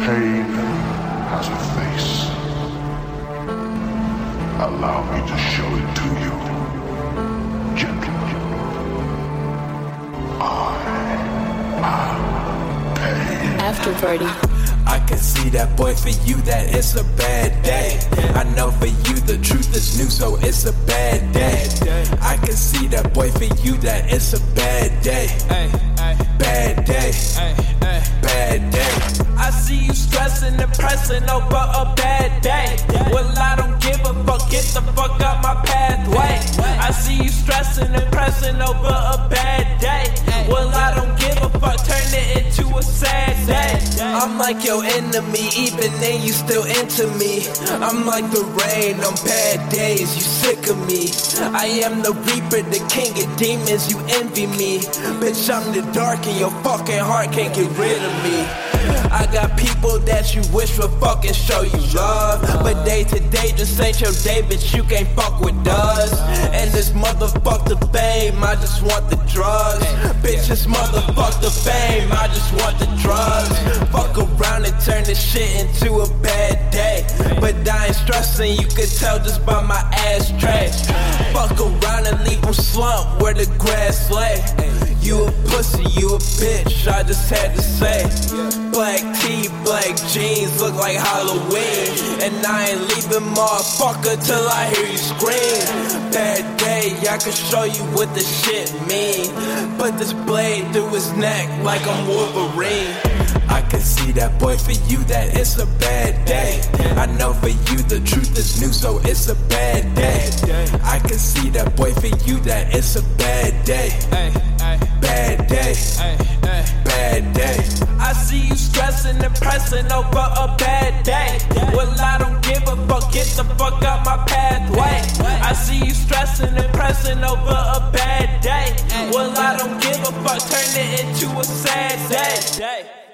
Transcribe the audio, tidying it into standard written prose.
Pain has a face. Allow me to show it to you. Gentlemen, I am pain. After party. I can see that, boy, for you that it's a bad day. I know for you the truth is new, so it's a bad day. I can see that, boy, for you that it's a bad day. Bad day. Bad day. I see you stressing and pressing over a bad day. Well, I don't give a fuck, get the fuck out my pathway. I see you stressing and pressing over a bad day. Well, I don't give a fuck, turn it into a sad day. I'm like your enemy, even then you still into me. I'm like the rain on bad days, you sick of me. I am the reaper, the king of demons, you envy me. Bitch, I'm the dark and your fucking heart can't get rid of me. I got people that you wish would fucking show you love, but day to day just ain't your day, bitch, you can't fuck with us. And this motherfucker fame, I just want the drugs. Bitch, this motherfucker fame, I just want the drugs. Fuck around and turn this shit into a bad day, but I ain't stressing, you could tell just by my ashtray. Fuck around and leave them slump where the grass lay. You a pussy, you a bitch, I just had to say. Black tee, black jeans, look like Halloween. And I ain't leaving, motherfucker, till I hear you scream. Bad day, I can show you what the shit mean. Put this blade through his neck like I'm Wolverine. I can see that, boy, for you that it's a bad day. I know for you the truth is new, so it's a bad day. I can see that, boy, for you that it's a bad day. Bad day. Bad day. I see you stressing and pressing over a bad day. Well, I don't give a fuck, get the fuck out my pathway. I see you stressing and pressing over a bad day. Well, I don't give a fuck, turn it into a sad day.